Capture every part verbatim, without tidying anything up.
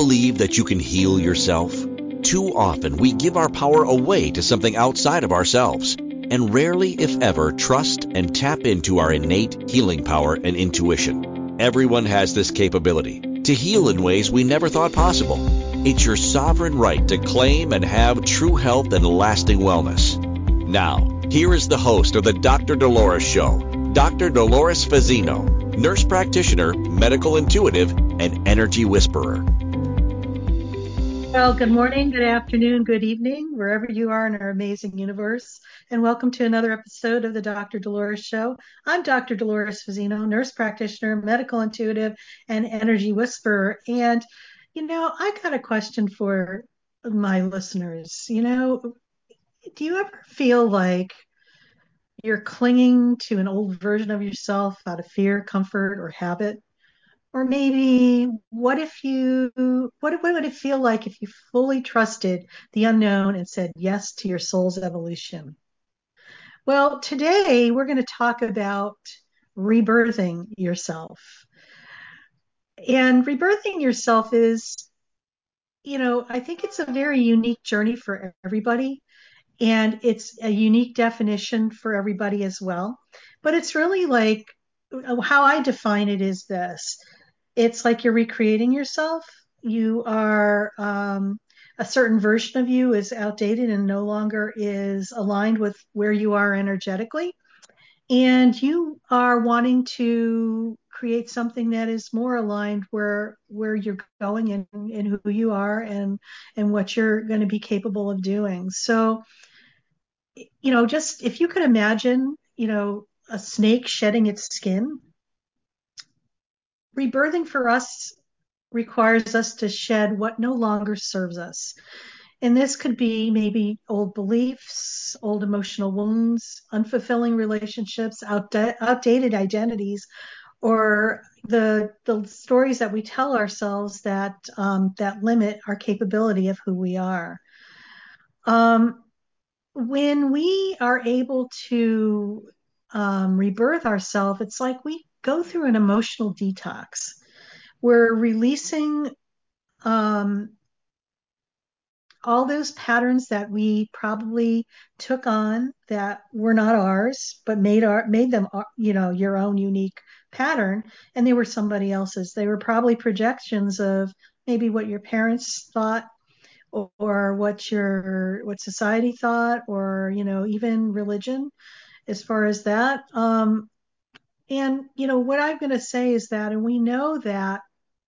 believe that you can heal yourself? Too often we give our power away to something outside of ourselves, and rarely, if ever, trust and tap into our innate healing power and intuition. Everyone has this capability to heal in ways we never thought possible. It's your sovereign right to claim and have true health and lasting wellness. Now, here is the host of the Doctor Dolores Show, Doctor Dolores Fazzino, nurse practitioner, medical intuitive, and energy whisperer. Well, good morning, good afternoon, good evening, wherever you are in our amazing universe. And welcome to another episode of the Doctor Dolores Show. I'm Doctor Dolores Fazzino, nurse practitioner, medical intuitive, and energy whisperer. And, you know, I got a question for my listeners. You know, do you ever feel like you're clinging to an old version of yourself out of fear, comfort, or habit? Or maybe what if you, what, what would it feel like if you fully trusted the unknown and said yes to your soul's evolution? Well, today we're going to talk about rebirthing yourself. And rebirthing yourself is, you know, I think it's a very unique journey for everybody. And it's a unique definition for everybody as well. But it's really like how I define it is this. It's like you're recreating yourself. You are, um, a certain version of you is outdated and no longer is aligned with where you are energetically. And you are wanting to create something that is more aligned where where you're going and, and who you are and and what you're going to be capable of doing. So, you know, just if you could imagine, you know, a snake shedding its skin, rebirthing for us requires us to shed what no longer serves us. And this could be maybe old beliefs, old emotional wounds, unfulfilling relationships, outda- outdated identities, or the the stories that we tell ourselves that um, that limit our capability of who we are. Um, when we are able to um, rebirth ourselves, it's like we go through an emotional detox. We're releasing um, all those patterns that we probably took on that were not ours, but made our made them, uh, you know, your own unique pattern, and they were somebody else's. They were probably projections of maybe what your parents thought, or, or what your what society thought, or you know, even religion, as far as that. Um, and you know, what I'm going to say is that, and we know that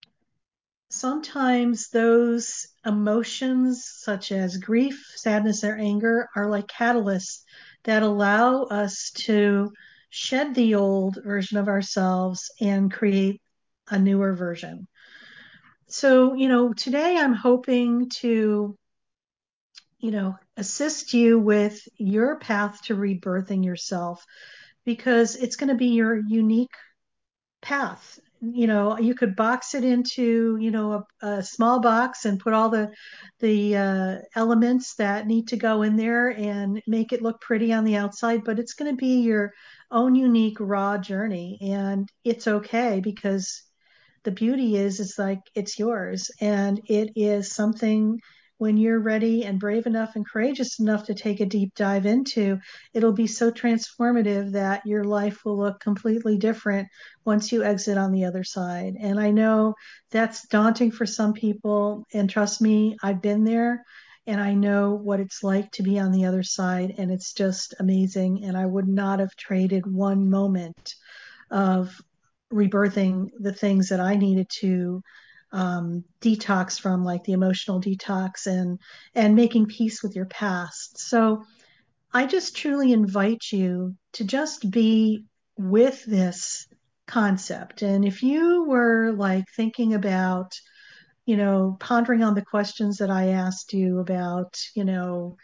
sometimes those emotions, such as grief, sadness, or anger, are like catalysts that allow us to shed the old version of ourselves and create a newer version. So, you know, today I'm hoping to, you know, assist you with your path to rebirthing yourself because it's going to be your unique path. You know, you could box it into, you know, a, a small box and put all the the uh, elements that need to go in there and make it look pretty on the outside, but it's going to be your own unique raw journey, and it's okay because the beauty is is like it's yours, and it is something when you're ready and brave enough and courageous enough to take a deep dive into, it'll be so transformative that your life will look completely different once you exit on the other side. And I know that's daunting for some people, and trust me, I've been there and I know what it's like to be on the other side, and it's just amazing, and I would not have traded one moment of rebirthing the things that I needed to um, detox from, like the emotional detox and and making peace with your past. So I just truly invite you to just be with this concept. And if you were like thinking about, you know, pondering on the questions that I asked you about, you know,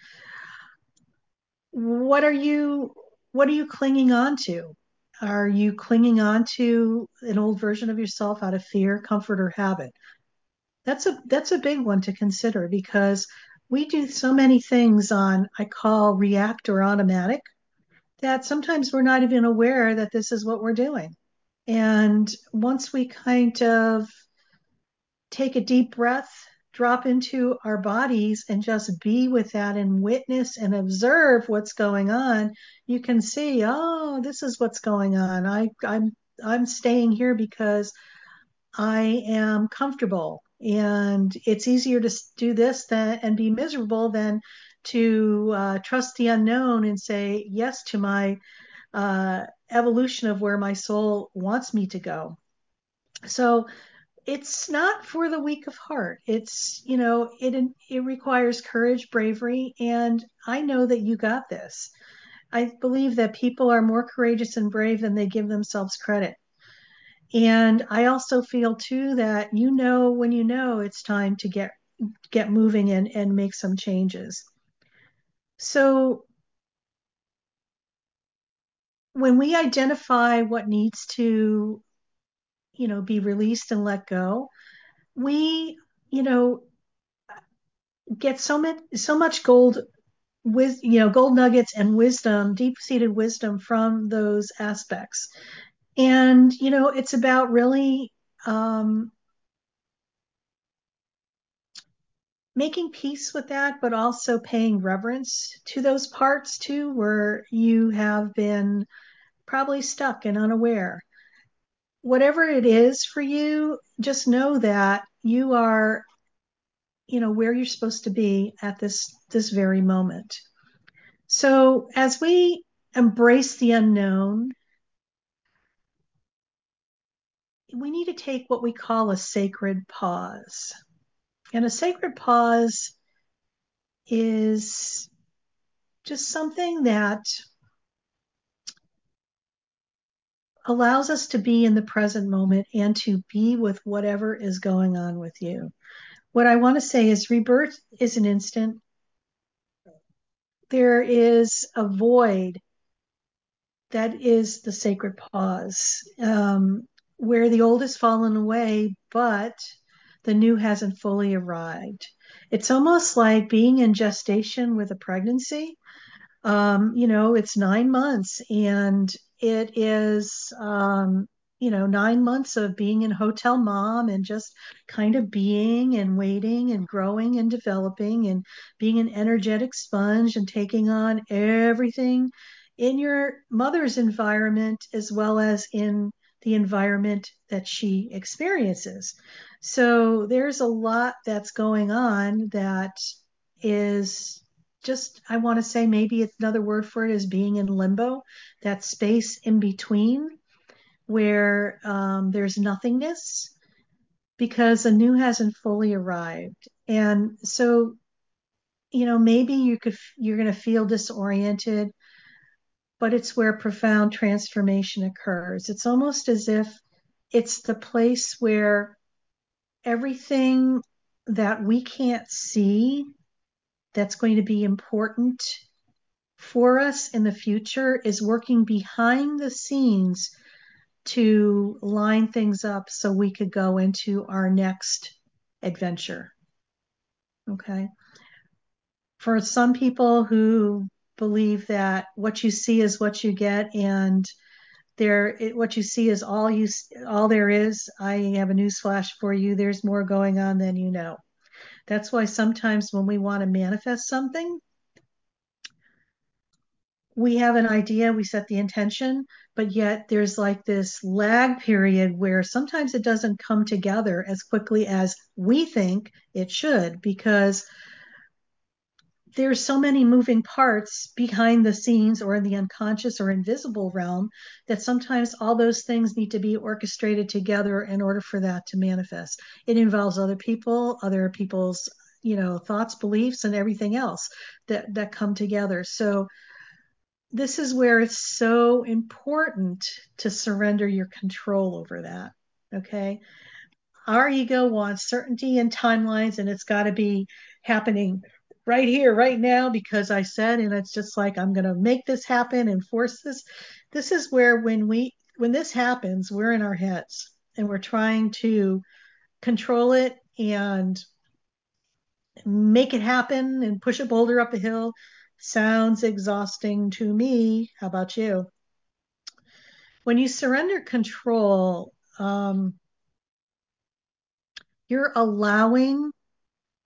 what are you what are you clinging on to? Are you clinging on to an old version of yourself out of fear, comfort, or habit? That's a that's a big one to consider because we do so many things on, I call, react or automatic, that sometimes we're not even aware that this is what we're doing. And once we kind of take a deep breath drop into our bodies and just be with that and witness and observe what's going on, you can see, oh, this is what's going on. I, I'm I'm staying here because I am comfortable, and it's easier to do this than and be miserable than to uh, trust the unknown and say yes to my uh, evolution of where my soul wants me to go. So it's not for the weak of heart. It's, you know, it it requires courage, bravery, and I know that you got this. I believe that people are more courageous and brave than they give themselves credit. And I also feel too that you know when you know it's time to get get moving and, and make some changes. So when we identify what needs to, you know, be released and let go, we, you know, get so much so much gold with you know gold nuggets and wisdom, deep-seated wisdom from those aspects. And you know, it's about really um, making peace with that, but also paying reverence to those parts too, where you have been probably stuck and unaware. Whatever it is for you, just know that you are, you know, where you're supposed to be at this this very moment. So as we embrace the unknown, we need to take what we call a sacred pause. And a sacred pause is just something that allows us to be in the present moment and to be with whatever is going on with you. What I want to say is rebirth is an instant. There is a void that is the sacred pause, um, where the old has fallen away, but the new hasn't fully arrived. It's almost like being in gestation with a pregnancy. Um, you know, it's nine months and it is, um, you know, nine months of being in hotel mom and just kind of being and waiting and growing and developing and being an energetic sponge and taking on everything in your mother's environment as well as in the environment that she experiences. So there's a lot that's going on that is just, I want to say maybe it's another word for it is being in limbo, that space in between where um, there's nothingness because a new hasn't fully arrived. And so, you know, maybe you could, you're going to feel disoriented, but it's where profound transformation occurs. It's almost as if it's the place where everything that we can't see that's going to be important for us in the future is working behind the scenes to line things up so we could go into our next adventure. Okay. For some people who believe that what you see is what you get and there it, what you see is all you all there is, I have a news flash for you. There's more going on than you know. That's why sometimes when we want to manifest something, we have an idea, we set the intention, but yet there's like this lag period where sometimes it doesn't come together as quickly as we think it should because there's so many moving parts behind the scenes or in the unconscious or invisible realm that sometimes all those things need to be orchestrated together in order for that to manifest. It involves other people, other people's, you know, thoughts, beliefs, and everything else that that come together. So this is where it's so important to surrender your control over that. Okay. Our ego wants certainty and timelines, and it's got to be happening right here, right now, because I said, and it's just like, I'm going to make this happen and force this. This is where when we, when this happens, we're in our heads and we're trying to control it and make it happen and push a boulder up a hill. Sounds exhausting to me. How about you? When you surrender control, um, you're allowing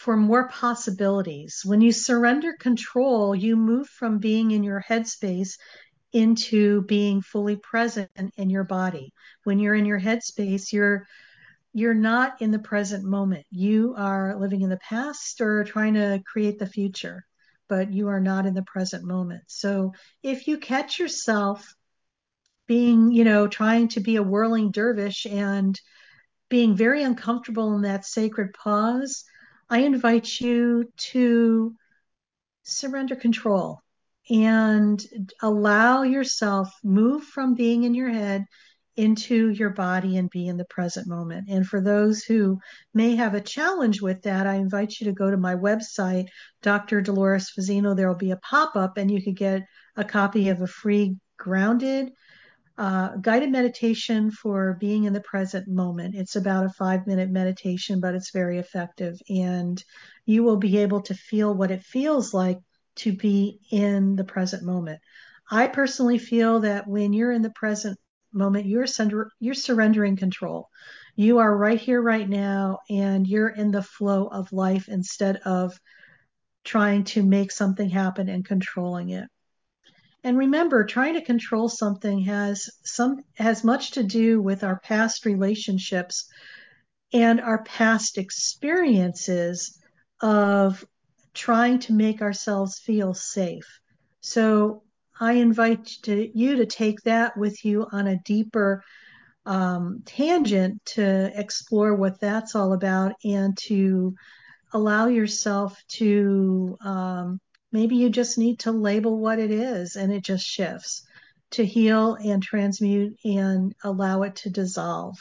for more possibilities. When you surrender control, you move from being in your headspace into being fully present in your body. When you're in your headspace, you're you're not in the present moment. You are living in the past or trying to create the future, but you are not in the present moment. So if you catch yourself being, you know, trying to be a whirling dervish and being very uncomfortable in that sacred pause, I invite you to surrender control and allow yourself move from being in your head into your body and be in the present moment. And for those who may have a challenge with that, I invite you to go to my website, Doctor Dolores Fazzino. There will be a pop-up and you could get a copy of a free grounded uh, guided meditation for being in the present moment. It's about a five minute meditation, but it's very effective. And you will be able to feel what it feels like to be in the present moment. I personally feel that when you're in the present moment, you're, sur- you're surrendering control. You are right here, right now, and you're in the flow of life instead of trying to make something happen and controlling it. And remember, trying to control something has some has much to do with our past relationships and our past experiences of trying to make ourselves feel safe. So I invite to, you to take that with you on a deeper um, tangent to explore what that's all about and to allow yourself to um, maybe you just need to label what it is and it just shifts to heal and transmute and allow it to dissolve.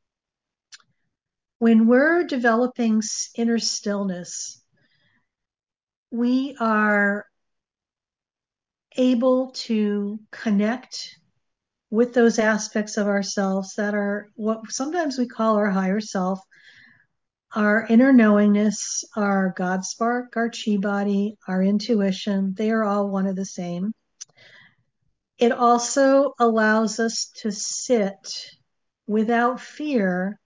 When we're developing inner stillness, we are able to connect with those aspects of ourselves that are what sometimes we call our higher self, our inner knowingness, our God spark, our chi body, our intuition. They are all one and the same. It also allows us to sit without fear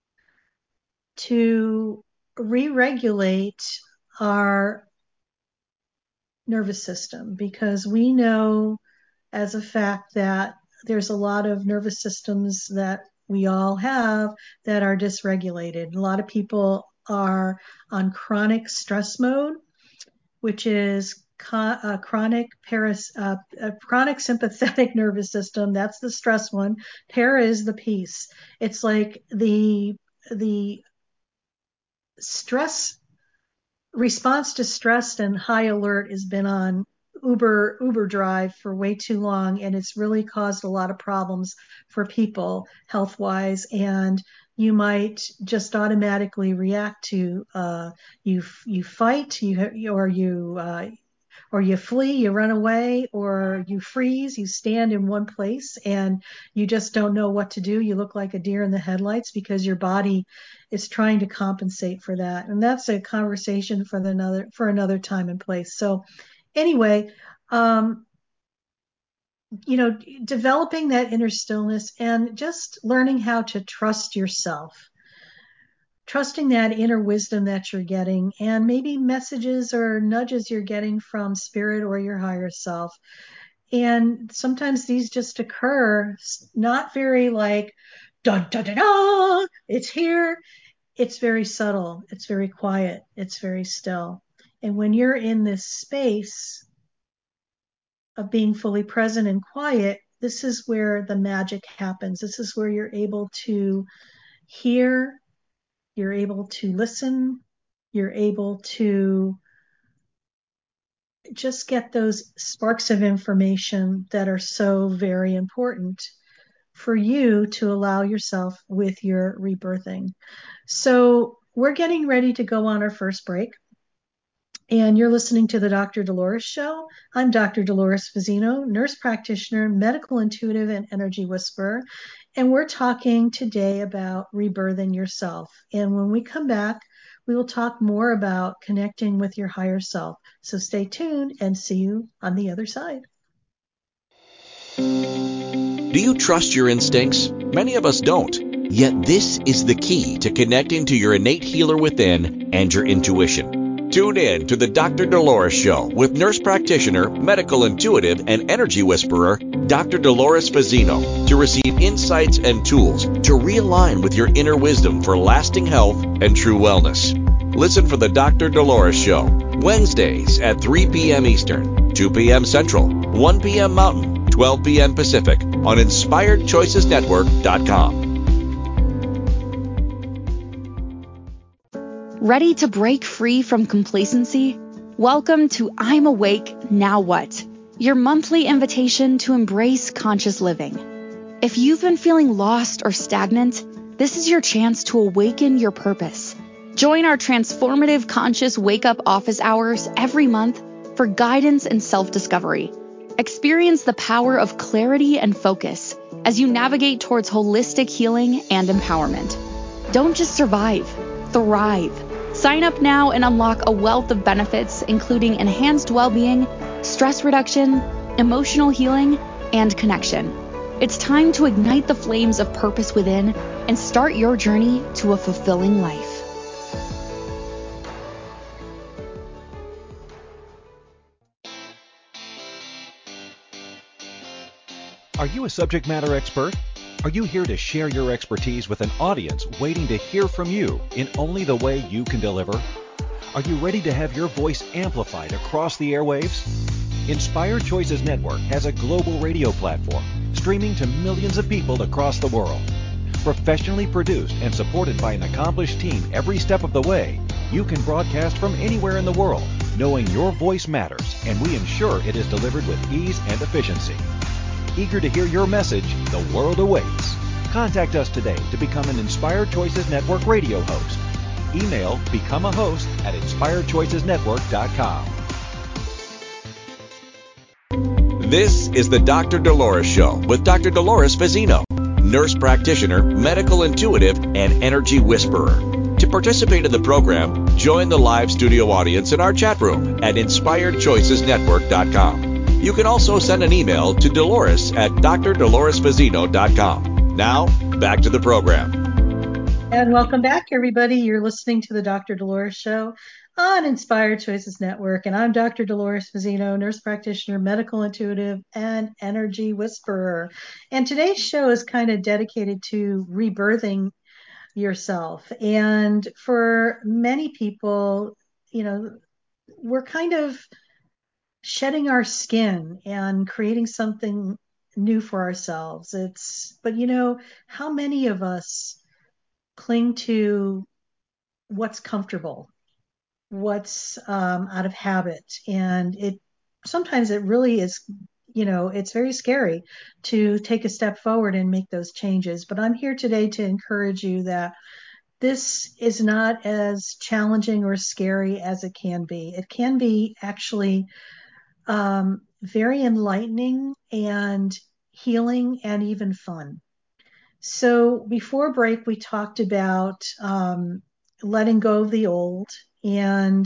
to re-regulate our nervous system, because we know as a fact that there's a lot of nervous systems that we all have that are dysregulated. A lot of people are on chronic stress mode, which is a chronic paras, uh, a chronic sympathetic nervous system. That's the stress one. Para is the peace. It's like the the stress response to stress and high alert has been on Uber Uber drive for way too long, and it's really caused a lot of problems for people health wise. And you might just automatically react to uh, you you fight you or you uh, or you flee, you run away, or you freeze, you stand in one place and you just don't know what to do. You look like a deer in the headlights because your body is trying to compensate for that. And that's a conversation for another for another time and place. So anyway, um, you know, developing that inner stillness and just learning how to trust yourself, trusting that inner wisdom that you're getting and maybe messages or nudges you're getting from spirit or your higher self. And sometimes these just occur, not very like, dun, dun, dun, dun, it's here. It's very subtle. It's very quiet. It's very still. And when you're in this space of being fully present and quiet, this is where the magic happens. This is where you're able to hear, you're able to listen, you're able to just get those sparks of information that are so very important for you to allow yourself with your rebirthing. So we're getting ready to go on our first break. And you're listening to the Doctor Dolores Show. I'm Doctor Dolores Fazzino, nurse practitioner, medical intuitive, and energy whisperer. And we're talking today about rebirthing yourself. And when we come back, we will talk more about connecting with your higher self. So stay tuned and see you on the other side. Do you trust your instincts? Many of us don't. Yet this is the key to connecting to your innate healer within and your intuition. Tune in to the Doctor Dolores Show with nurse practitioner, medical intuitive, and energy whisperer, Doctor Dolores Fazzino, to receive insights and tools to realign with your inner wisdom for lasting health and true wellness. Listen for the Doctor Dolores Show, Wednesdays at three p.m. Eastern, two p.m. Central, one p.m. Mountain, twelve p.m. Pacific on Inspired Choices Network dot com. Ready to break free from complacency? Welcome to I'm Awake, Now What? Your monthly invitation to embrace conscious living. If you've been feeling lost or stagnant, this is your chance to awaken your purpose. Join our transformative conscious wake-up office hours every month for guidance and self-discovery. Experience the power of clarity and focus as you navigate towards holistic healing and empowerment. Don't just survive, thrive. Sign up now and unlock a wealth of benefits, including enhanced well-being, stress reduction, emotional healing, and connection. It's time to ignite the flames of purpose within and start your journey to a fulfilling life. Are you a subject matter expert? Are you here to share your expertise with an audience waiting to hear from you in only the way you can deliver? Are you ready to have your voice amplified across the airwaves? Inspired Choices Network has a global radio platform streaming to millions of people across the world. Professionally produced and supported by an accomplished team every step of the way, you can broadcast from anywhere in the world, knowing your voice matters, and we ensure it is delivered with ease and efficiency. Eager to hear your message, the world awaits. Contact us today to become an Inspired Choices Network radio host. Email become a host at inspired choices network dot com. This is the Doctor Dolores Show with Doctor Dolores Fazzino, nurse practitioner, medical intuitive, and energy whisperer. To participate in the program, join the live studio audience in our chat room at inspired choices network dot com. You can also send an email to Dolores at dr dolores fazzino dot com. Now, back to the program. And welcome back, everybody. You're listening to the Doctor Dolores Show on Inspired Choices Network. And I'm Doctor Dolores Fazzino, nurse practitioner, medical intuitive, and energy whisperer. And today's show is kind of dedicated to rebirthing yourself. And for many people, you know, we're kind of shedding our skin and creating something new for ourselves. It's, but you know, how many of us cling to what's comfortable, what's um, out of habit? And it, sometimes it really is, you know, it's very scary to take a step forward and make those changes. But I'm here today to encourage you that this is not as challenging or scary as it can be. It can be actually um, very enlightening and healing and even fun. So before break, we talked about um, letting go of the old and,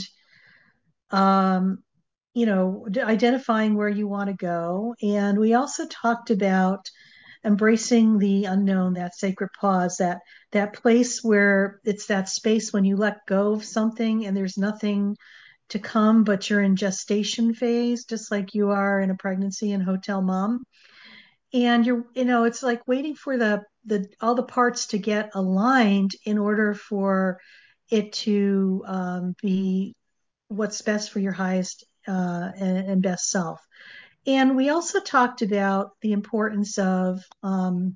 um, you know, d- identifying where you want to go. And we also talked about embracing the unknown, that sacred pause, that that place where it's that space when you let go of something and there's nothing to come, but you're in gestation phase, just like you are in a pregnancy and hotel mom. And you're, you know, it's like waiting for the the all the parts to get aligned in order for it to um, be what's best for your highest uh, and, and best self. And we also talked about the importance of um,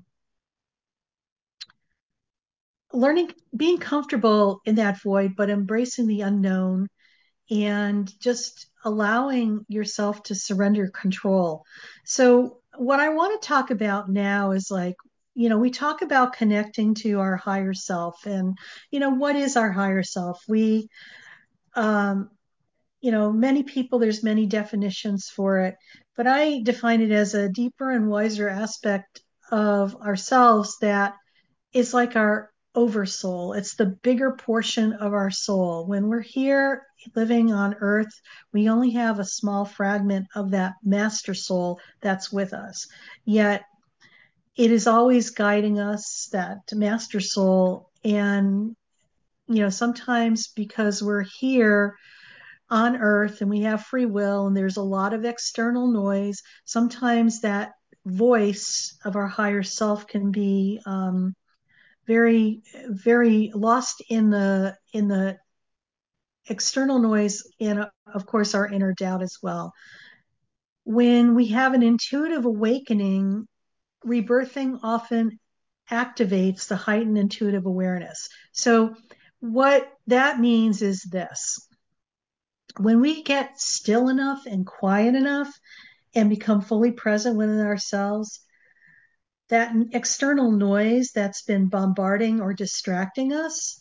learning, being comfortable in that void, but embracing the unknown and just allowing yourself to surrender control. So, what I want to talk about now is like, you know, we talk about connecting to our higher self, and, you know, what is our higher self? We, um, you know, many people, there's many definitions for it, but I define it as a deeper and wiser aspect of ourselves that is like our oversoul. It's the bigger portion of our soul. When we're here living on earth, we only have a small fragment of that master soul that's with us. Yet it is always guiding us, that master soul. And, you know, sometimes because we're here on earth and we have free will and there's a lot of external noise, sometimes that voice of our higher self can be um, very, very lost in the in the external noise, and of course our inner doubt as well. When we have an intuitive awakening, rebirthing often activates the heightened intuitive awareness. So what that means is this: when we get still enough and quiet enough and become fully present within ourselves, that external noise that's been bombarding or distracting us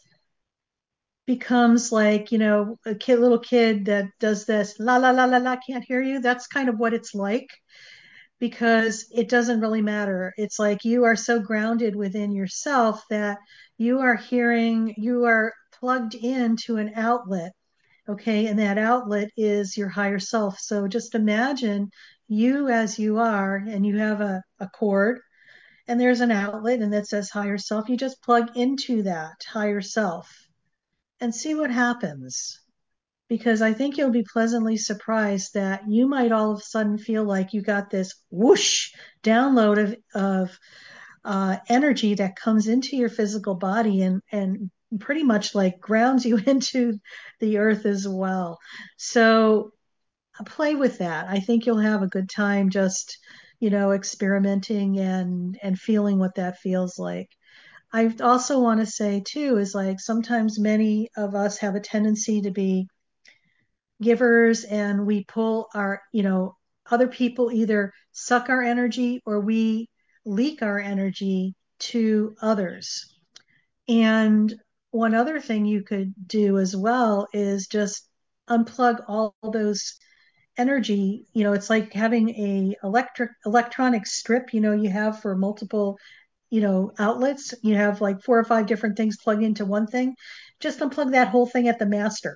becomes like, you know, a kid, little kid that does this, la, la, la, la, la, can't hear you. That's kind of what it's like, because it doesn't really matter. It's like you are so grounded within yourself that you are hearing, you are plugged into an outlet. Okay. And that outlet is your higher self. So just imagine you as you are, and you have a, a cord, and there's an outlet and that says higher self. You just plug into that higher self and see what happens. Because I think you'll be pleasantly surprised that you might all of a sudden feel like you got this whoosh download of, of uh, energy that comes into your physical body and, and pretty much like grounds you into the earth as well. So play with that. I think you'll have a good time just, you know, experimenting and, and feeling what that feels like. I also want to say too, is like sometimes many of us have a tendency to be givers, and we pull our, you know, other people either suck our energy or we leak our energy to others. And one other thing you could do as well is just unplug all those energy. You know, it's like having a electric electronic strip, you know, you have for multiple, you know, outlets. You have like four or five different things plugged into one thing. Just unplug that whole thing at the master.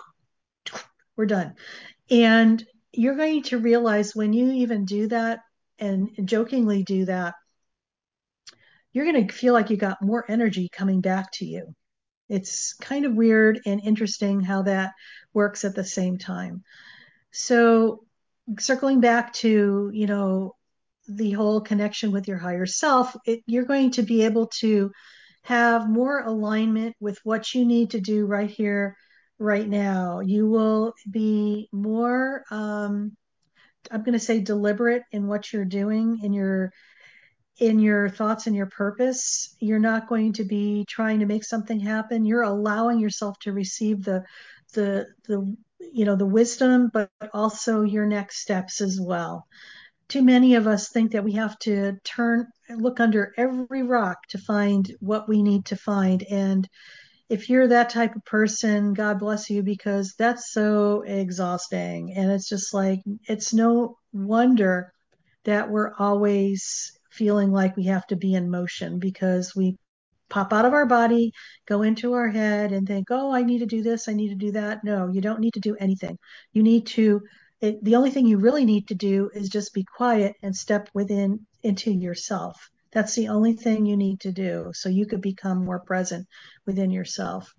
We're done. And you're going to realize when you even do that and jokingly do that, you're going to feel like you got more energy coming back to you. It's kind of weird and interesting how that works at the same time. So circling back to, you know, the whole connection with your higher self, it, you're going to be able to have more alignment with what you need to do right here, right now. You will be more, um, I'm going to say, deliberate in what you're doing, in your in your thoughts and your purpose. You're not going to be trying to make something happen. You're allowing yourself to receive the the the you know the wisdom, but also your next steps as well. Too many of us think that we have to turn look under every rock to find what we need to find. And if you're that type of person, God bless you, because that's so exhausting. And it's just like, it's no wonder that we're always feeling like we have to be in motion, because we pop out of our body, go into our head and think, oh, I need to do this, I need to do that. No, you don't need to do anything. You need to, it, the only thing you really need to do is just be quiet and step within into yourself. That's the only thing you need to do so you could become more present within yourself.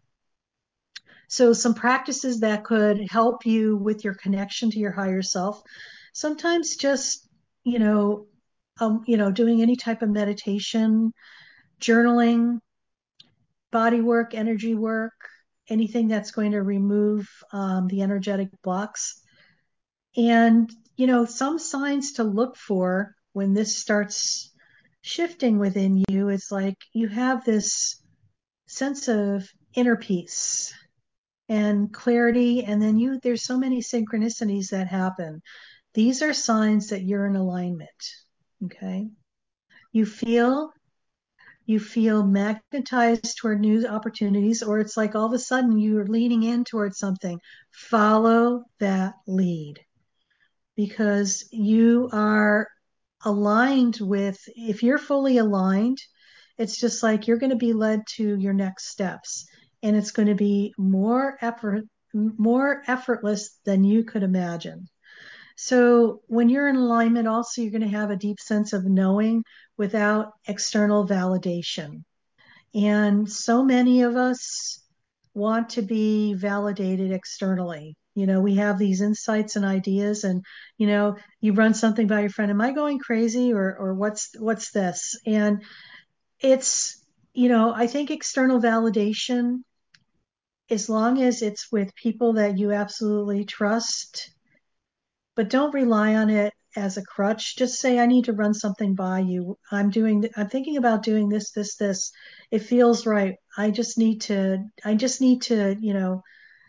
So some practices that could help you with your connection to your higher self. Sometimes just, you know, um, you know, doing any type of meditation, journaling, body work, energy work, anything that's going to remove um, the energetic blocks. And, you know, some signs to look for when this starts shifting within you is like you have this sense of inner peace and clarity, and then you there's so many synchronicities that happen. These are signs that you're in alignment. Okay. You feel you feel magnetized toward new opportunities, or it's like all of a sudden you're leaning in towards something. Follow that lead, because you are aligned with, if you're fully aligned, it's just like you're going to be led to your next steps, and it's going to be more effort, more effortless than you could imagine. So when you're in alignment, also, you're going to have a deep sense of knowing without external validation. And so many of us want to be validated externally. You know, we have these insights and ideas, and, you know, you run something by your friend, am I going crazy, or, or what's, what's this? And it's, you know, I think external validation, as long as it's with people that you absolutely trust, but don't rely on it as a crutch. Just say, I need to run something by you. I'm doing, I'm thinking about doing this, this, this. It feels right. I just need to, I just need to, you know,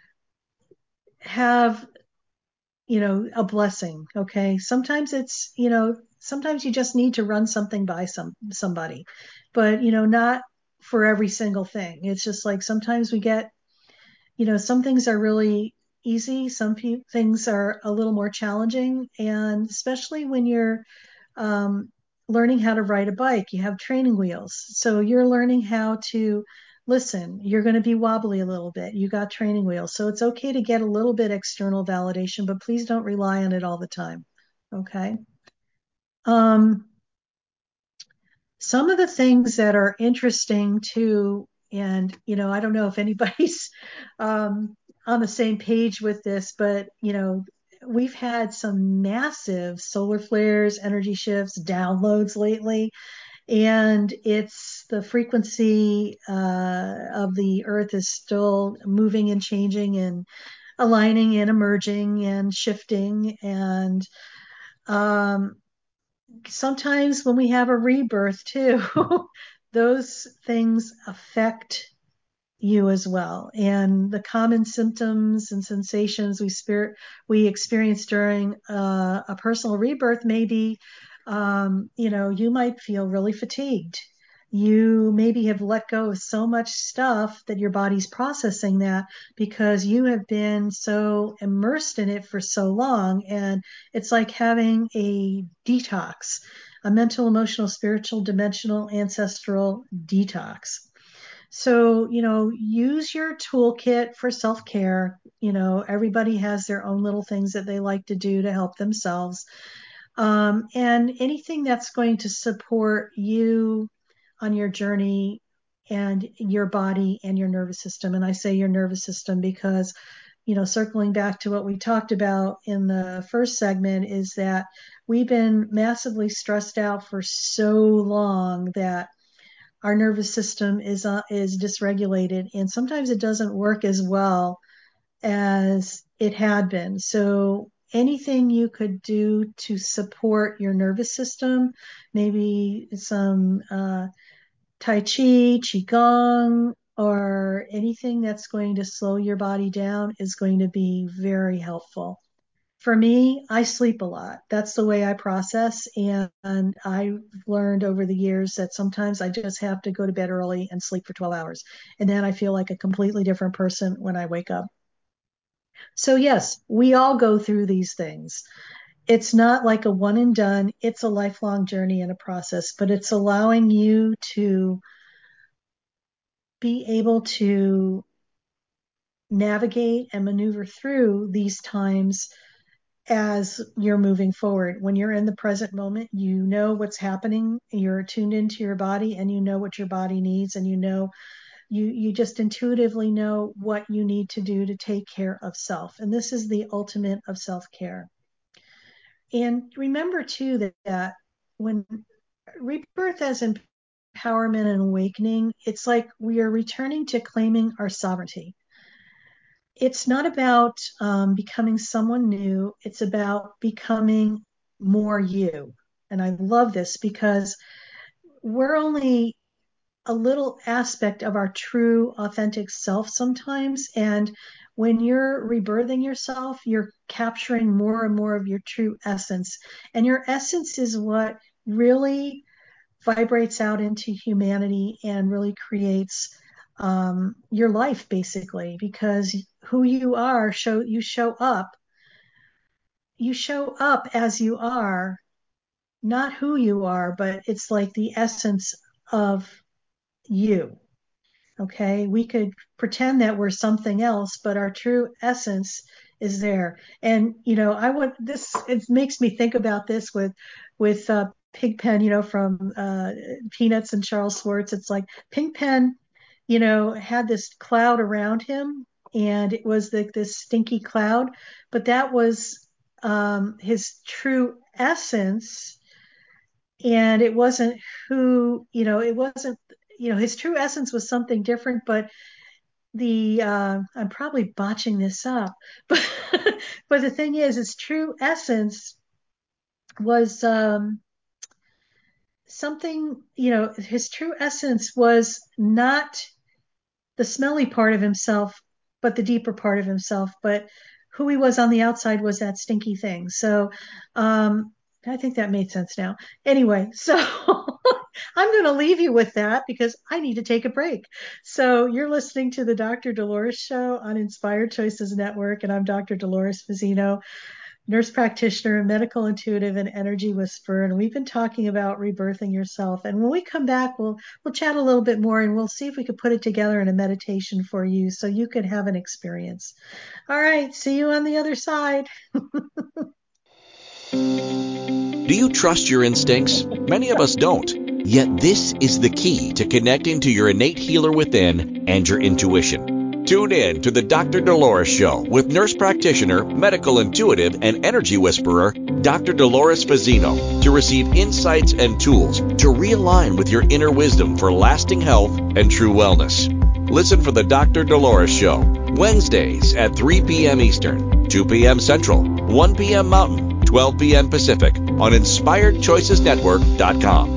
have, you know, a blessing. Okay. Sometimes it's, you know, sometimes you just need to run something by some, somebody, but, you know, not for every single thing. It's just like, sometimes we get, you know, some things are really easy. Some few things are a little more challenging. And especially when you're um, learning how to ride a bike, you have training wheels. So you're learning how to listen. You're going to be wobbly a little bit. You got training wheels. So it's okay to get a little bit external validation, but please don't rely on it all the time. Okay. Um, some of the things that are interesting too, and, you know, I don't know if anybody's um, on the same page with this, but, you know, we've had some massive solar flares, energy shifts, downloads lately, and it's the frequency uh, of the earth is still moving and changing and aligning and emerging and shifting. And um, sometimes when we have a rebirth too, those things affect you as well. And the common symptoms and sensations we spirit we experience during uh, a personal rebirth may be, um, you know, you might feel really fatigued. You maybe have let go of so much stuff that your body's processing that because you have been so immersed in it for so long. And it's like having a detox, a mental, emotional, spiritual, dimensional, ancestral detox. So, you know, use your toolkit for self-care. You know, everybody has their own little things that they like to do to help themselves. Um, and anything that's going to support you on your journey and your body and your nervous system. And I say your nervous system because, you know, circling back to what we talked about in the first segment, is that we've been massively stressed out for so long that our nervous system is uh, is dysregulated, and sometimes it doesn't work as well as it had been. So anything you could do to support your nervous system, maybe some uh, Tai Chi, Qigong, or anything that's going to slow your body down is going to be very helpful. For me, I sleep a lot. That's the way I process. And, and I've learned over the years that sometimes I just have to go to bed early and sleep for twelve hours. And then I feel like a completely different person when I wake up. So yes, we all go through these things. It's not like a one and done. It's a lifelong journey and a process, but it's allowing you to be able to navigate and maneuver through these times as you're moving forward. When you're in the present moment, you know what's happening. You're tuned into your body, and you know what your body needs, and you know you you just intuitively know what you need to do to take care of self. And this is the ultimate of self-care. And remember too that, that when rebirth as empowerment and awakening, it's like we are returning to claiming our sovereignty. It's not about um, becoming someone new. It's about becoming more you. And I love this because we're only a little aspect of our true, authentic self sometimes. And when you're rebirthing yourself, you're capturing more and more of your true essence. And your essence is what really vibrates out into humanity and really creates um, your life, basically, because who you are, show you show up you show up as you are, not who you are, but it's like the essence of you. Okay, we could pretend that we're something else, but our true essence is there. And you know, I would this it makes me think about this with with uh, Pigpen, you know, from uh, Peanuts and Charles Schwartz. It's like Pigpen, you know, had this cloud around him, and it was like this stinky cloud, but that was um, his true essence, and it wasn't who, you know, it wasn't, you know, his true essence was something different, but the uh, I'm probably botching this up, but but the thing is, his true essence was um, something, you know, his true essence was not the smelly part of himself, but the deeper part of himself. But who he was on the outside was that stinky thing. So um, I think that made sense now. Anyway, so I'm going to leave you with that because I need to take a break. So you're listening to the Doctor Dolores Show on Inspired Choices Network, and I'm Doctor Dolores Fazzino, nurse practitioner, medical intuitive, and energy whisperer. And we've been talking about rebirthing yourself. And when we come back, we'll we'll chat a little bit more, and we'll see if we could put it together in a meditation for you so you could have an experience. All right, see you on the other side. Do you trust your instincts? Many of us don't. Yet this is the key to connecting to your innate healer within and your intuition. Tune in to the Doctor Dolores Show with nurse practitioner, medical intuitive, and energy whisperer, Doctor Dolores Fazzino, to receive insights and tools to realign with your inner wisdom for lasting health and true wellness. Listen for the Doctor Dolores Show, Wednesdays at three p.m. Eastern, two p.m. Central, one p.m. Mountain, twelve p.m. Pacific on inspired choices network dot com.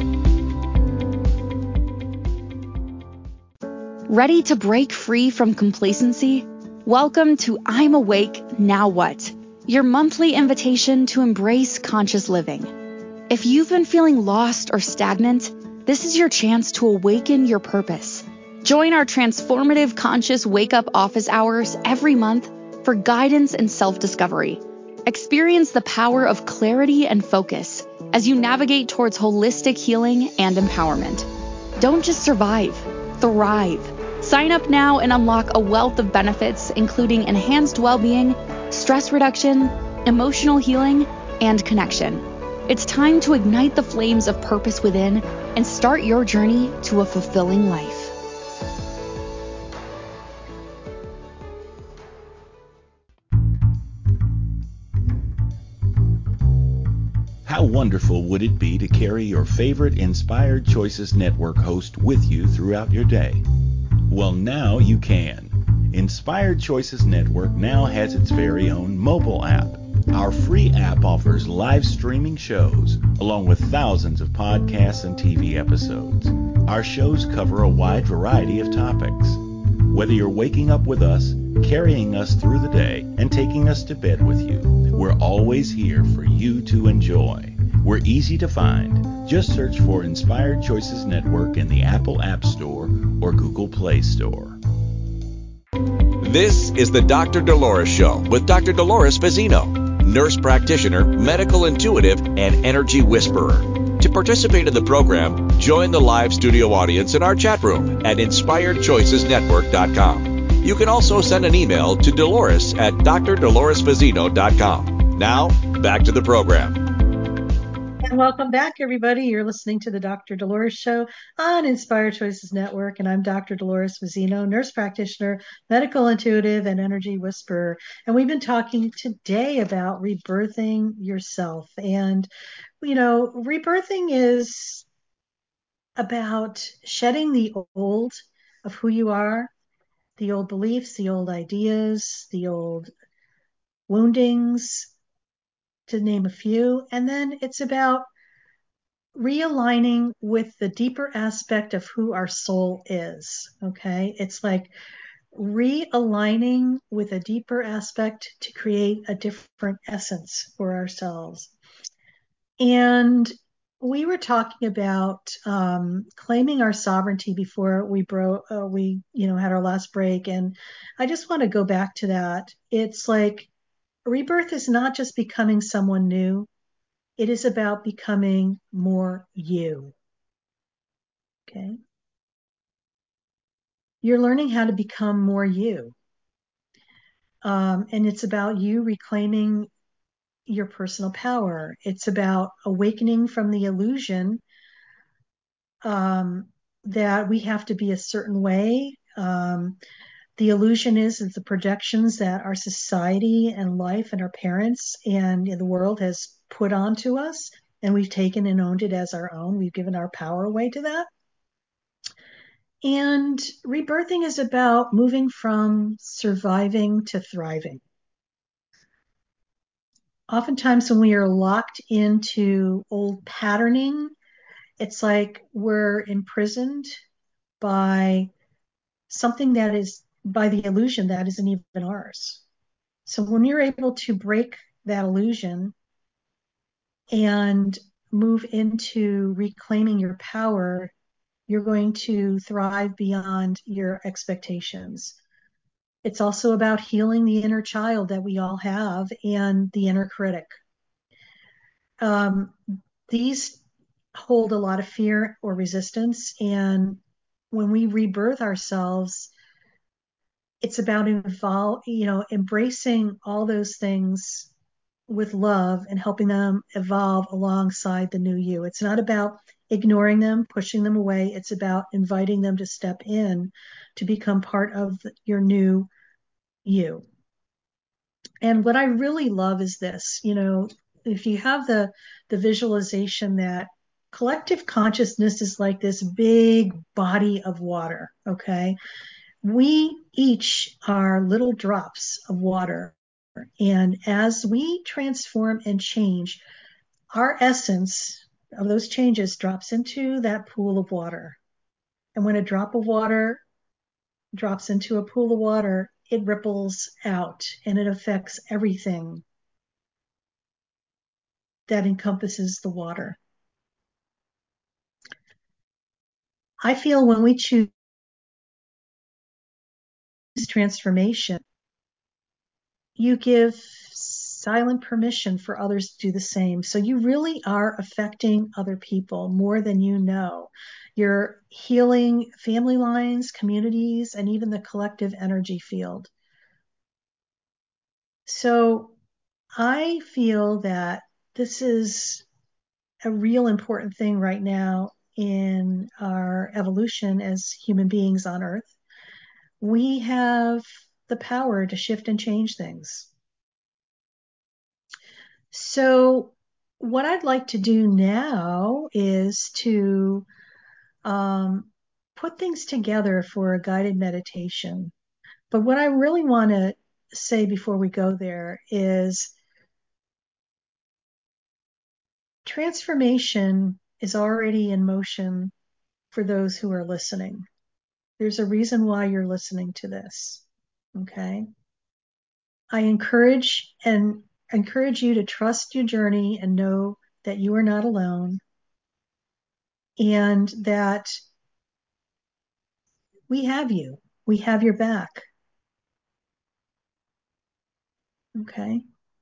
Ready to break free from complacency? Welcome to I'm Awake, Now What? Your monthly invitation to embrace conscious living. If you've been feeling lost or stagnant, this is your chance to awaken your purpose. Join our transformative conscious wake-up office hours every month for guidance and self-discovery. Experience the power of clarity and focus as you navigate towards holistic healing and empowerment. Don't just survive, thrive. Sign up now and unlock a wealth of benefits, including enhanced well-being, stress reduction, emotional healing, and connection. It's time to ignite the flames of purpose within and start your journey to a fulfilling life. How wonderful would it be to carry your favorite Inspired Choices Network host with you throughout your day? Well, now you can. Inspired Choices Network now has its very own mobile app. Our free app offers live streaming shows, along with thousands of podcasts and T V episodes. Our shows cover a wide variety of topics. Whether you're waking up with us, carrying us through the day, and taking us to bed with you, we're always here for you to enjoy. We're easy to find. Just search for Inspired Choices Network in the Apple App Store or Google Play Store. This is the Doctor Dolores Show with Doctor Dolores Fazzino, nurse practitioner, medical intuitive, and energy whisperer. To participate in the program, join the live studio audience in our chat room at inspired choices network dot com. You can also send an email to Dolores at d r dolores fazzino dot com. Now, back to the program. And welcome back, everybody. You're listening to the Doctor Dolores Show on Inspired Choices Network, and I'm Doctor Dolores Fazzino, nurse practitioner, medical intuitive, and energy whisperer. And we've been talking today about rebirthing yourself. And, you know, rebirthing is about shedding the old of who you are, the old beliefs, the old ideas, the old woundings, to name a few. And then it's about realigning with the deeper aspect of who our soul is. Okay. It's like realigning with a deeper aspect to create a different essence for ourselves. And we were talking about um, claiming our sovereignty before we broke, uh, we, you know, had our last break. And I just want to go back to that. It's like rebirth is not just becoming someone new. It is about becoming more you. Okay. You're learning how to become more you. Um, and it's about you reclaiming your personal power. It's about awakening from the illusion um, that we have to be a certain way. Um, the illusion is that the projections that our society and life and our parents and the world has put onto us, and we've taken and owned it as our own. We've given our power away to that. And rebirthing is about moving from surviving to thriving. Oftentimes, when we are locked into old patterning, it's like we're imprisoned by something that is, by the illusion that isn't even ours. So when you're able to break that illusion and move into reclaiming your power, you're going to thrive beyond your expectations. It's also about healing the inner child that we all have and the inner critic. Um, these hold a lot of fear or resistance. And when we rebirth ourselves, it's about involve, you know, embracing all those things with love and helping them evolve alongside the new you. It's not about ignoring them, pushing them away. It's about inviting them to step in to become part of your new you. And what I really love is this, you know, if you have the the visualization that collective consciousness is like this big body of water, okay? We each are little drops of water. And as we transform and change, our essence of those changes drops into that pool of water. And when a drop of water drops into a pool of water, it ripples out and it affects everything that encompasses the water. I feel when we choose transformation, you give silent permission for others to do the same. So you really are affecting other people more than you know. You're healing family lines, communities, and even the collective energy field. So I feel that this is a real important thing right now in our evolution as human beings on Earth. We have the power to shift and change things. So what I'd like to do now is to um, put things together for a guided meditation. But what I really want to say before we go there is transformation is already in motion for those who are listening. There's a reason why you're listening to this. Okay. I encourage and encourage you to trust your journey and know that you are not alone and that we have you. We have your back. Okay.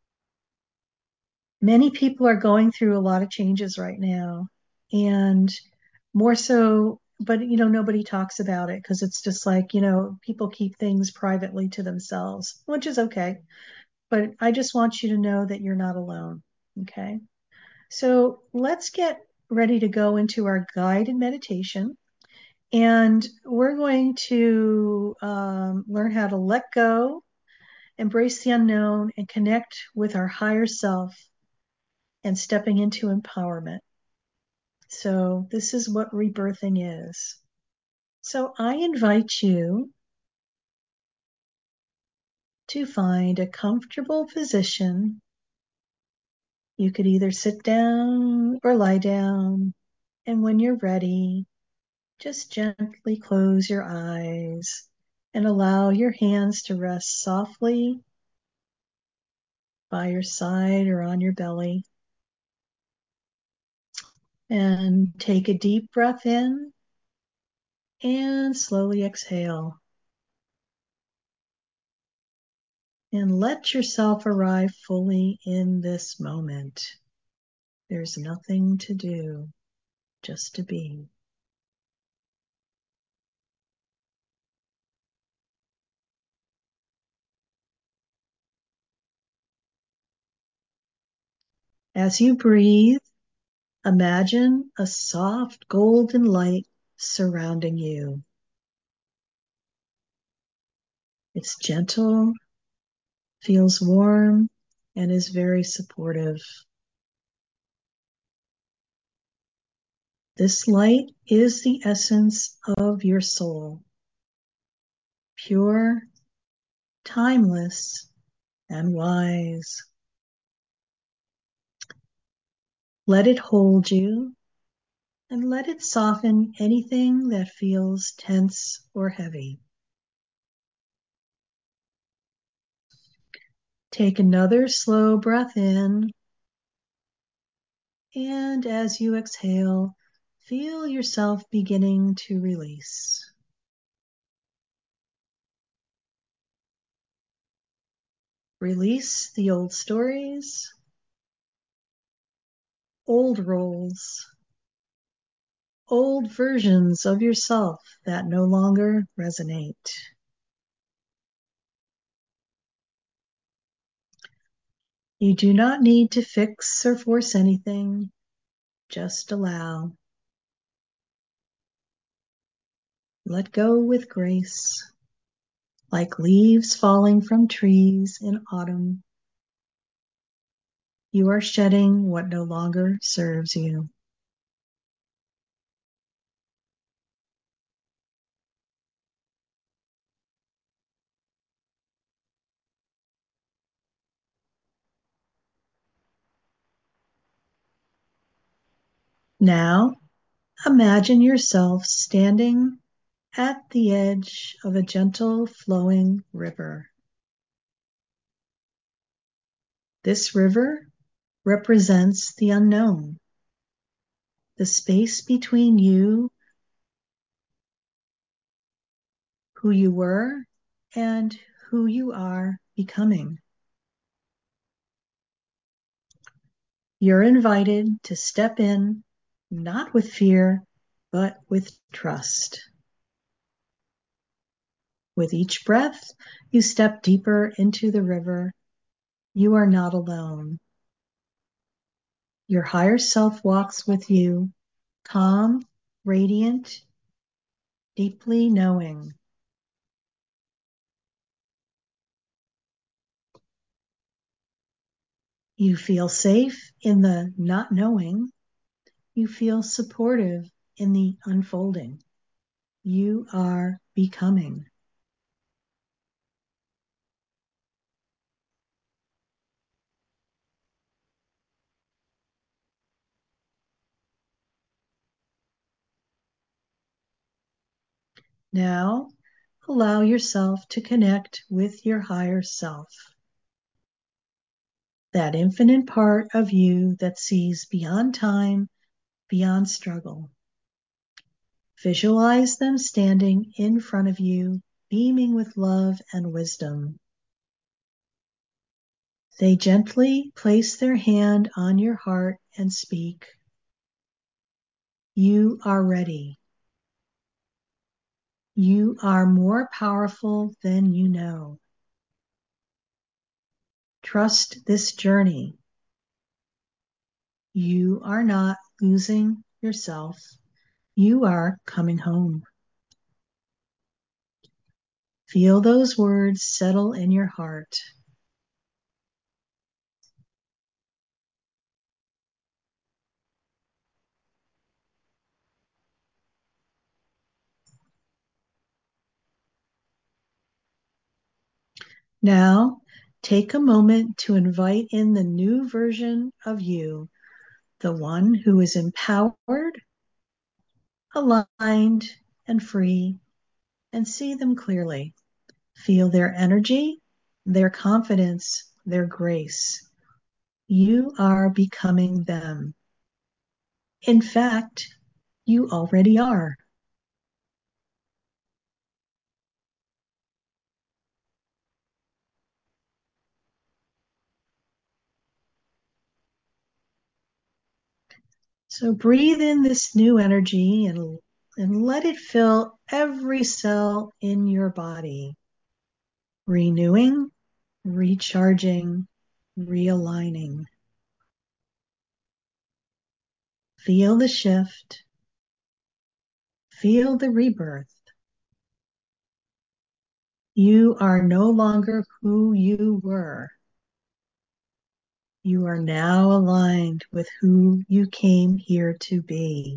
Many people are going through a lot of changes right now, and more so, but you know, nobody talks about it because it's just like, you know, people keep things privately to themselves, which is okay. But I just want you to know that you're not alone. Okay. So let's get ready to go into our guided meditation. And we're going to um, learn how to let go, embrace the unknown, and connect with our higher self and stepping into empowerment. So this is what rebirthing is. So I invite you to find a comfortable position. You could either sit down or lie down. And when you're ready, just gently close your eyes and allow your hands to rest softly by your side or on your belly. And take a deep breath in and slowly exhale. And let yourself arrive fully in this moment. There's nothing to do, just to be. As you breathe, imagine a soft golden light surrounding you. It's gentle, feels warm, and is very supportive. This light is the essence of your soul, pure, timeless, and wise. Let it hold you and let it soften anything that feels tense or heavy. Take another slow breath in, and as you exhale, feel yourself beginning to release. Release the old stories, old roles, old versions of yourself that no longer resonate. You do not need to fix or force anything, just allow. Let go with grace, like leaves falling from trees in autumn. You are shedding what no longer serves you. Now, imagine yourself standing at the edge of a gentle flowing river. This river represents the unknown, the space between you, who you were, and who you are becoming. You're invited to step in, not with fear, but with trust. With each breath, you step deeper into the river. You are not alone. Your higher self walks with you, calm, radiant, deeply knowing. You feel safe in the not knowing. You feel supportive in the unfolding. You are becoming. Now, allow yourself to connect with your higher self, that infinite part of you that sees beyond time, beyond struggle. Visualize them standing in front of you, beaming with love and wisdom. They gently place their hand on your heart and speak, "You are ready. You are more powerful than you know. Trust this journey. You are not losing yourself. You are coming home." Feel those words settle in your heart. Now, take a moment to invite in the new version of you, the one who is empowered, aligned, and free, and see them clearly. Feel their energy, their confidence, their grace. You are becoming them. In fact, you already are. So breathe in this new energy and, and let it fill every cell in your body, renewing, recharging, realigning. Feel the shift. Feel the rebirth. You are no longer who you were. You are now aligned with who you came here to be.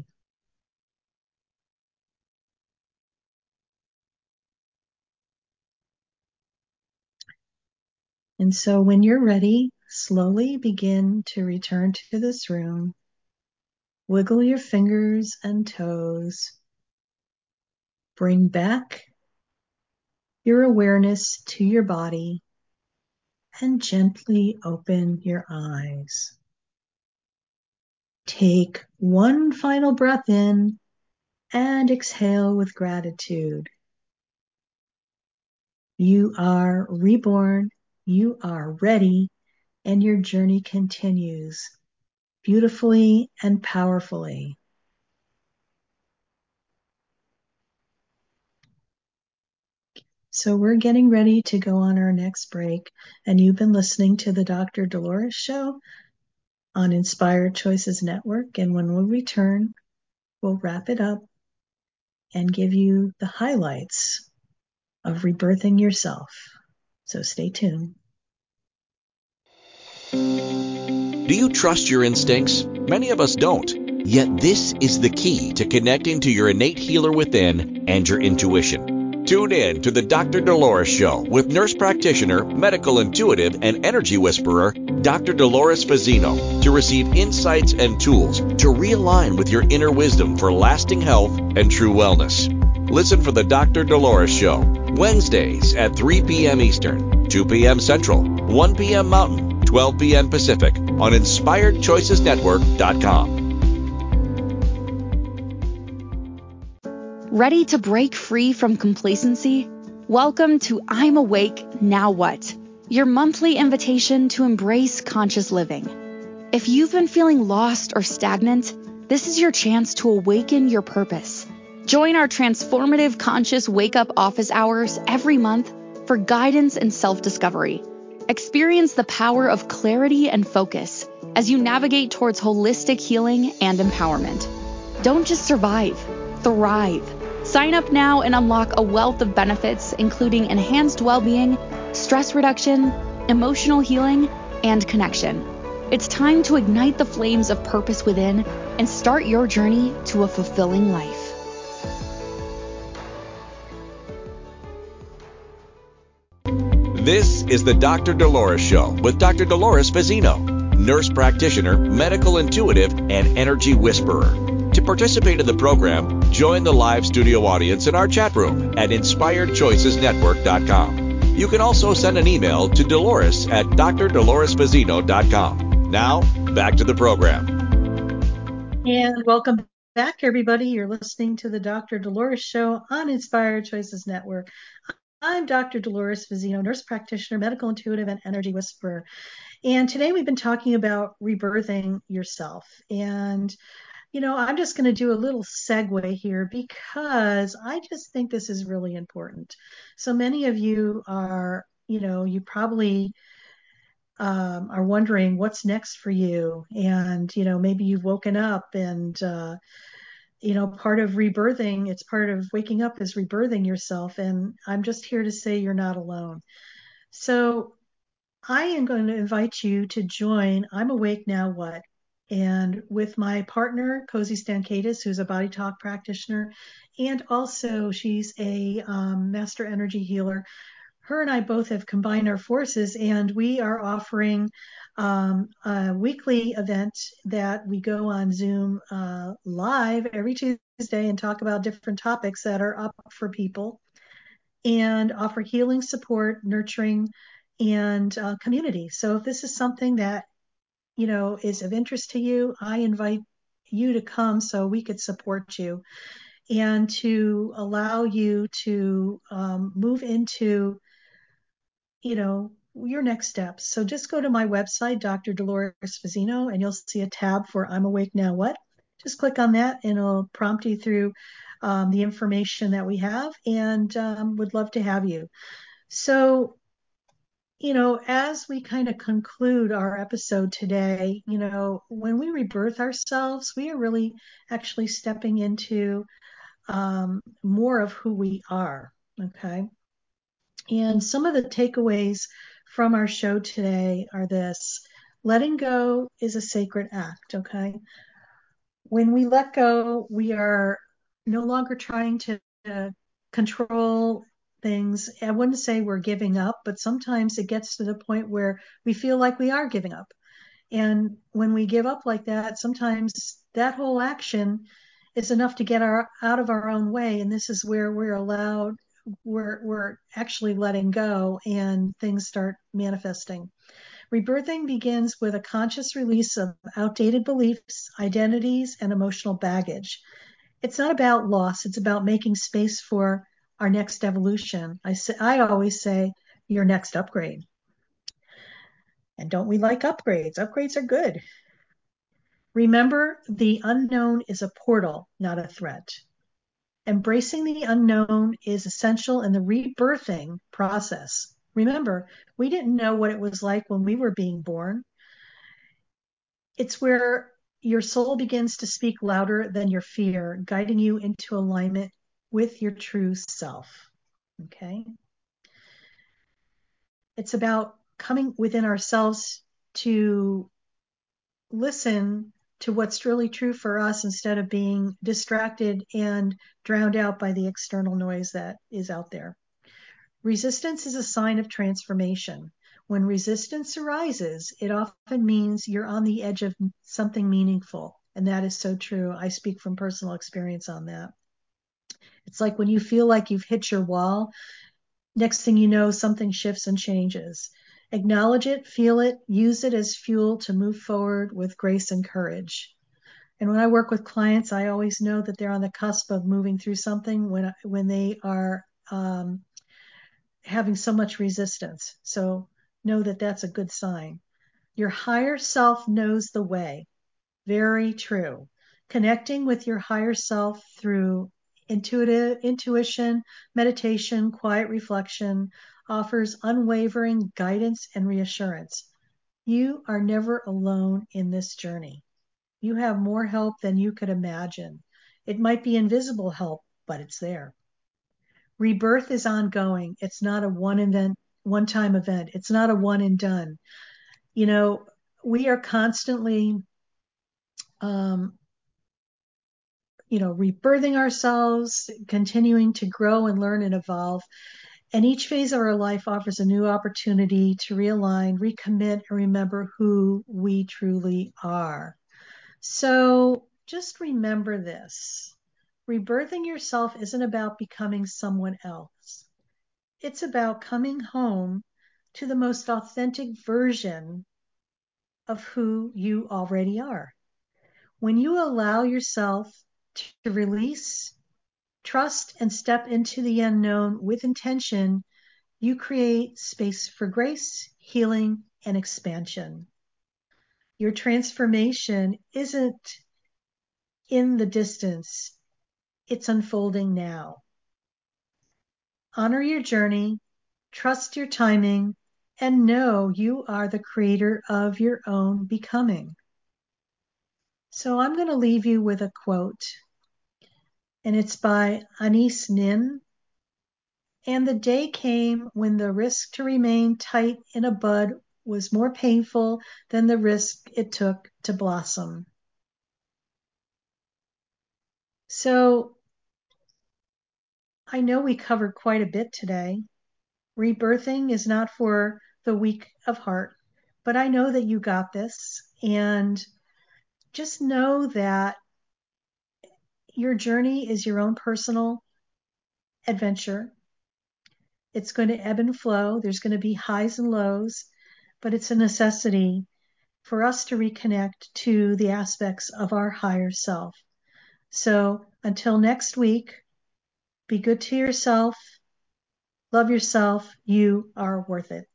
And so when you're ready, slowly begin to return to this room. Wiggle your fingers and toes. Bring back your awareness to your body and gently open your eyes. Take one final breath in and exhale with gratitude. You are reborn, you are ready, and your journey continues beautifully and powerfully. So we're getting ready to go on our next break, and you've been listening to the Doctor Dolores Show on Inspired Choices Network, and when we return, we'll wrap it up and give you the highlights of rebirthing yourself. So stay tuned. Do you trust your instincts? Many of us don't. Yet this is the key to connecting to your innate healer within and your intuition. Tune in to the Doctor Dolores Show with nurse practitioner, medical intuitive, and energy whisperer, Doctor Dolores Fazzino, to receive insights and tools to realign with your inner wisdom for lasting health and true wellness. Listen for the Doctor Dolores Show, Wednesdays at three p.m. Eastern, two p.m. Central, one p.m. Mountain, twelve p.m. Pacific on Inspired Choices Network dot com. Ready to break free from complacency? Welcome to I'm Awake, Now What? Your monthly invitation to embrace conscious living. If you've been feeling lost or stagnant, this is your chance to awaken your purpose. Join our transformative conscious wake-up office hours every month for guidance and self-discovery. Experience the power of clarity and focus as you navigate towards holistic healing and empowerment. Don't just survive, thrive. Sign up now and unlock a wealth of benefits, including enhanced well-being, stress reduction, emotional healing, and connection. It's time to ignite the flames of purpose within and start your journey to a fulfilling life. This is the Doctor Dolores Show with Doctor Dolores Fazzino, nurse practitioner, medical intuitive, and energy whisperer. To participate in the program, join the live studio audience in our chat room at Inspired Choices Network dot com. You can also send an email to Dolores at Dr Dolores Fazzino dot com. Now, back to the program. And welcome back, everybody. You're listening to the Doctor Dolores Show on Inspired Choices Network. I'm Doctor Dolores Fazzino, nurse practitioner, medical intuitive, and energy whisperer. And today we've been talking about rebirthing yourself. And, you know, I'm just going to do a little segue here because I just think this is really important. So many of you are, you know, you probably um, are wondering what's next for you. And, you know, maybe you've woken up and, uh, you know, part of rebirthing, it's part of waking up is rebirthing yourself. And I'm just here to say you're not alone. So I am going to invite you to join I'm Awake Now What? And with my partner, Cozy Stankaitis, who's a body talk practitioner, and also she's a um, master energy healer. Her and I both have combined our forces, and we are offering um, a weekly event that we go on Zoom uh, live every Tuesday and talk about different topics that are up for people and offer healing support, nurturing, and uh, community. So if this is something that, you know, is of interest to you, I invite you to come so we could support you and to allow you to um, move into, you know, your next steps. So just go to my website, Doctor Dolores Fazzino, and you'll see a tab for I'm Awake Now What? Just click on that and it'll prompt you through um, the information that we have, and um, would love to have you. So you know, as we kind of conclude our episode today, you know, when we rebirth ourselves, we are really actually stepping into um, more of who we are. Okay. And some of the takeaways from our show today are this: letting go is a sacred act. Okay. When we let go, we are no longer trying to uh, control things. I wouldn't say we're giving up, but sometimes it gets to the point where we feel like we are giving up. And when we give up like that, sometimes that whole action is enough to get our out of our own way. And this is where we're allowed, we're we're actually letting go and things start manifesting. Rebirthing begins with a conscious release of outdated beliefs, identities, and emotional baggage. It's not about loss, it's about making space for our next evolution. I say, I always say, your next upgrade. And don't we like upgrades? Upgrades are good. Remember, the unknown is a portal, not a threat. Embracing the unknown is essential in the rebirthing process. Remember, we didn't know what it was like when we were being born. It's where your soul begins to speak louder than your fear, guiding you into alignment with your true self. Okay? It's about coming within ourselves to listen to what's really true for us instead of being distracted and drowned out by the external noise that is out there. Resistance is a sign of transformation. When resistance arises, it often means you're on the edge of something meaningful. And that is so true. I speak from personal experience on that. It's like when you feel like you've hit your wall, next thing you know, something shifts and changes. Acknowledge it, feel it, use it as fuel to move forward with grace and courage. And when I work with clients, I always know that they're on the cusp of moving through something when when they are um, having so much resistance. So know that that's a good sign. Your higher self knows the way. Very true. Connecting with your higher self through intuitive intuition, meditation, quiet reflection offers unwavering guidance and reassurance. You are never alone in this journey. You have more help than you could imagine. It might be invisible help, but it's there. Rebirth is ongoing. It's not a one event, one time event. It's not a one and done. You know, we are constantly um, you know, rebirthing ourselves, continuing to grow and learn and evolve. And each phase of our life offers a new opportunity to realign, recommit, and remember who we truly are. So just remember this. Rebirthing yourself isn't about becoming someone else. It's about coming home to the most authentic version of who you already are. When you allow yourself to release, trust, and step into the unknown with intention, you create space for grace, healing, and expansion. Your transformation isn't in the distance, it's unfolding now. Honor your journey, trust your timing, and know you are the creator of your own becoming. So I'm going to leave you with a quote, and it's by Anais Nin. And the day came when the risk to remain tight in a bud was more painful than the risk it took to blossom. So I know we covered quite a bit today. Rebirthing is not for the weak of heart, but I know that you got this. And just know that your journey is your own personal adventure. It's going to ebb and flow. There's going to be highs and lows, but it's a necessity for us to reconnect to the aspects of our higher self. So until next week, be good to yourself, love yourself, you are worth it.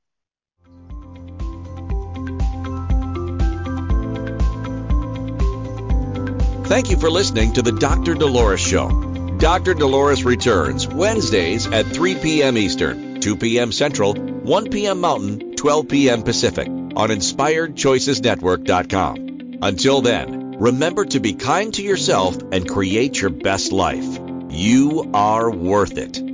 Thank you for listening to the Doctor Dolores Show. Doctor Dolores returns Wednesdays at three p.m. Eastern. two p.m. Central, one p.m. Mountain, twelve p.m. Pacific on inspired choices network dot com. Until then, remember to be kind to yourself and create your best life. You are worth it.